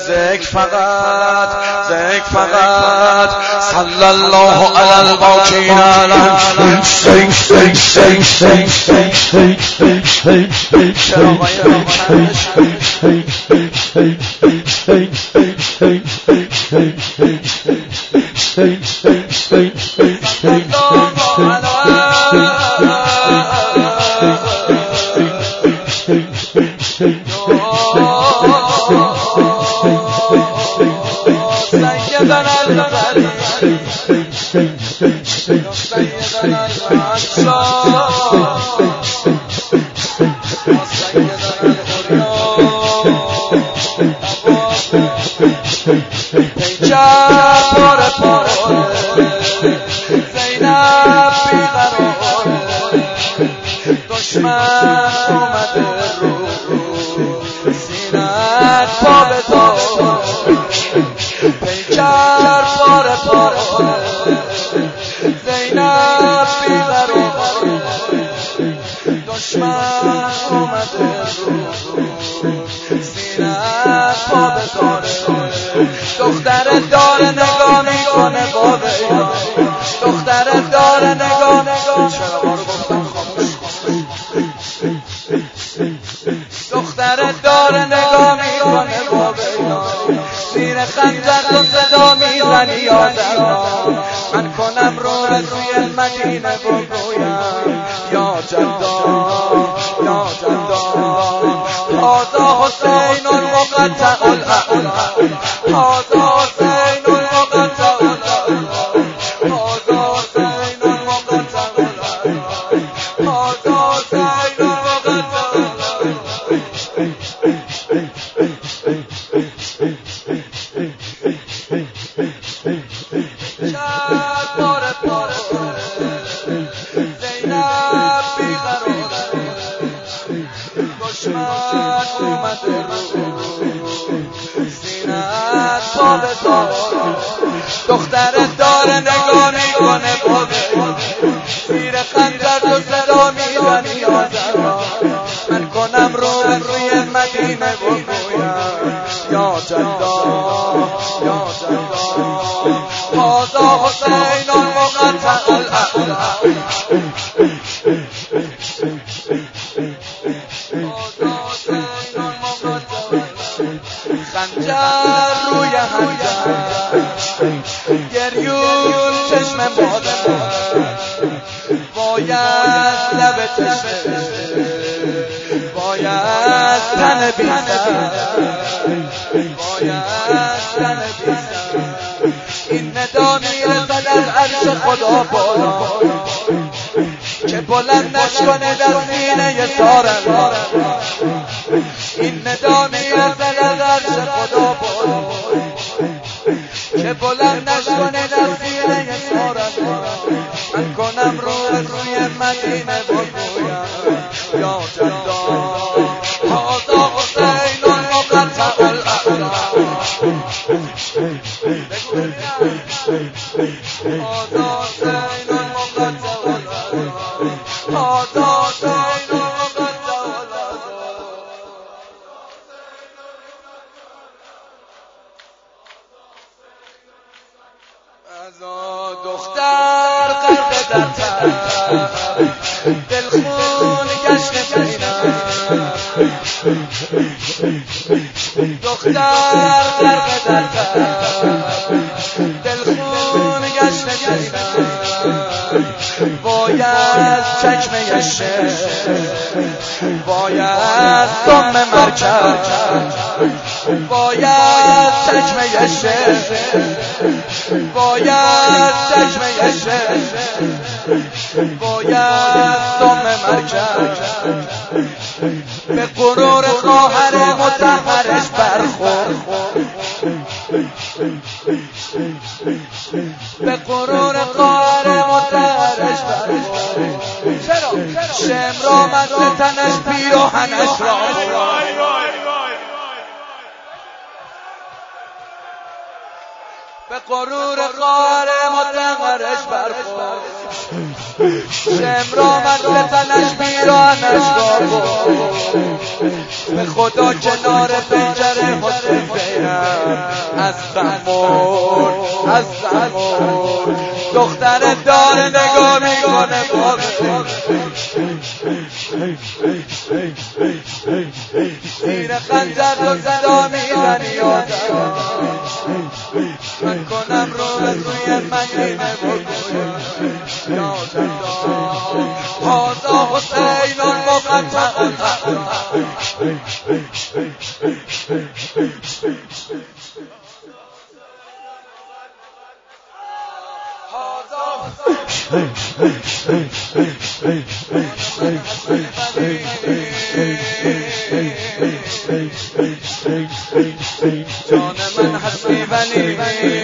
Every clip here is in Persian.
ذکر فقط صلی الله علی الباقین دشمن اومده رو سینت پا به داره پیکر پاره زینب بیقراره دشمن اومده رو سینت پا به داره دختر داره نگاه میکنه بابه دختر داره نگاه چرا ما رو گفتم خاموش دختر داره نگاه میکنه بابه زیر خنجر تو صدا میزنی یادم من کنم رو روی مدینه بگویم یا جلدان هذا حسین المقطع الاعلی هذا حسین المقطع الاعلی هذا حسین المقطع الاعلی هذا حسین المقطع دشمن اومده رو سینت پا به داره دختر داره نگاه میکنه بابه زیر خنجر تو صدا میزنی یادم من کنم رو روی مدینه بگویم یا جلدان هذا حسین المقطع الاعلی خنجر روی خنجر گریون چشم مادر باید لب چشم باید تن بیزن این ندا میرسد از عرش خدا بالا که بلند نشکنه در سینه سارم این ندا میرسد از عرش خدا بالا که بلند نشکنه در سینه سارم من کنم روی مدینه بگویم یا جلدان هذا حسین المقطع الاعلی هذا حسین المقطع الاعلی هذا حسین المقطع الاعلی دختر قلب در تر دلخون گشت بینم دختر قلب در تر دلخون گشت بینم باید چکمه شعر باید دم مرکب باید چکمه شعر باید چکمه شعر باید دم مرکب به غرور خواهر مطهرش برخورد به غرور خواهر مطهرش برخورد شمر آمد به تنش پیراهنش را به غرور خواهر مطهرش برخورد شمرامت به تنش بیرانش را بود به خدا کنار پنجره حسین زینب از زمور دختر داره نگاه میکنه زیر خنجر رو صدا میزنی من کنم روی مدینه بگویم هذا حسین المقطع جان من هستی ولی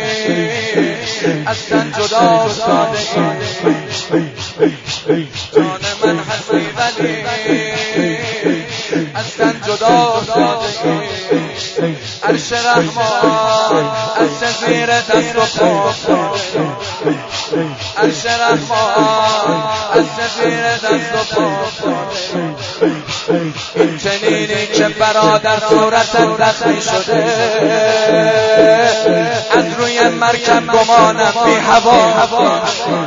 از تن جدا افتاده جان من هستی ولی از تن جدا افتاده عرش رحمان از زیر دست و پا عرش رحمان از زیر دست و پا این چنینی که برادر صورتت زخمی شده از روی مرکب گمانم بی هوا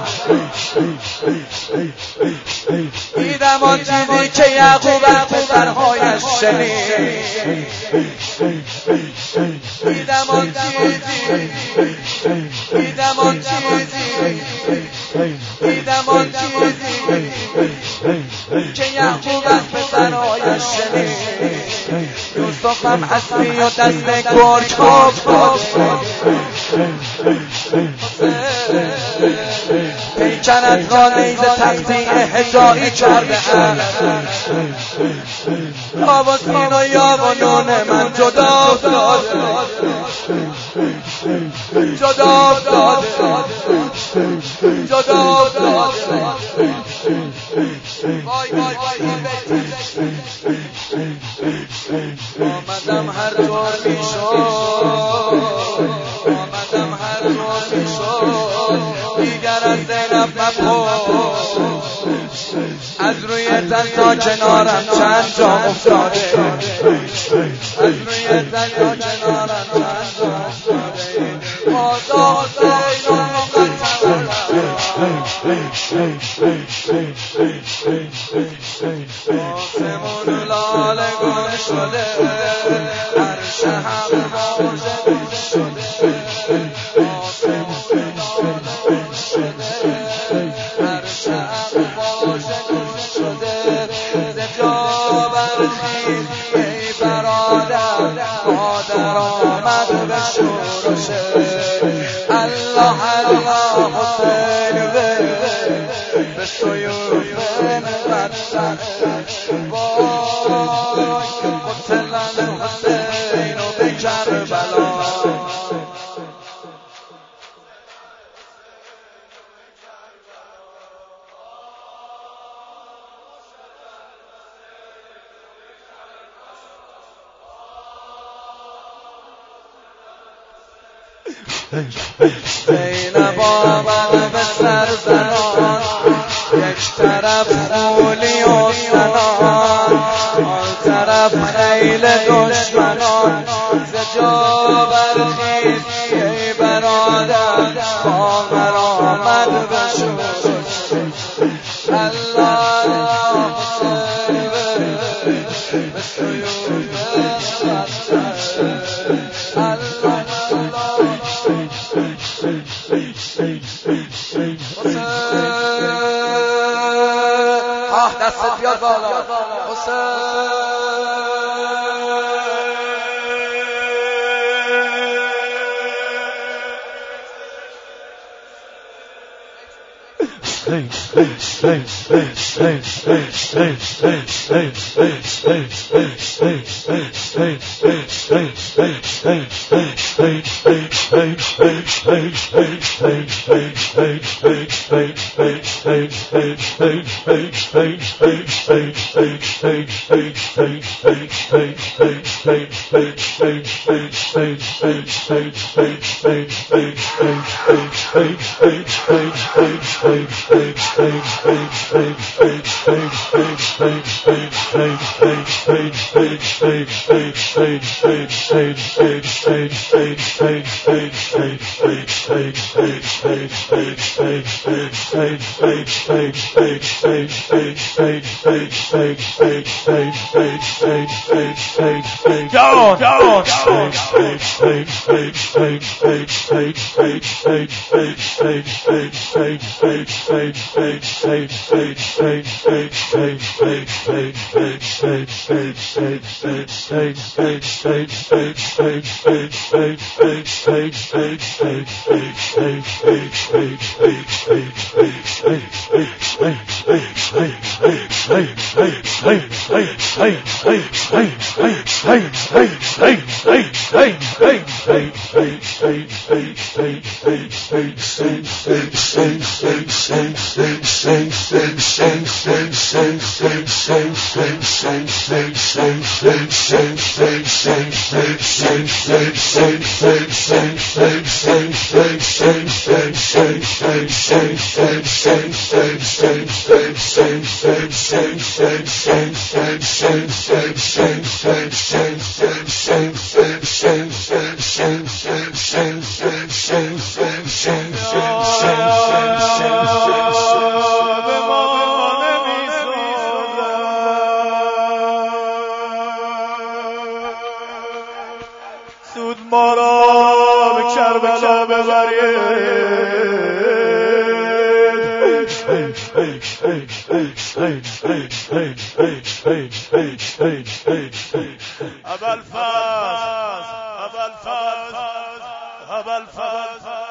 دیدم آن چیزی که یعقوب از پسرهایش شنید دیدم آن چیزی که یعقوب از پسرهایش شنید یوسف هم هستی و دست گرگ افتاد پیکرت را نیز تقطیع هجایی کرده آب و سین و یاب و نون من جدا افتاده آمدم هر طور میشد دیگر از زینب مپرس از روی تن تا کنارم چند جا افتاده از روی تن تا کنارم چند جا افتاده آسمون لاله گل شده عرش هم موجه گل شده آسمون لاله گل شده عرش هم موجه گل شده ز جا برخیز ای برادر مادر آمد به شورشه الله الله حسین به سوی قتلن حسین و به کربلا زینب آمد به سر زنان یک طرف مولی و سنان آن طرف خیل دشمنان ز جا برخیز ای برادر خامر آمد به شورش الله حسین به سوی دستت بیاد بالا حسین سود ما را به کربلا ببرید. ابوالفضل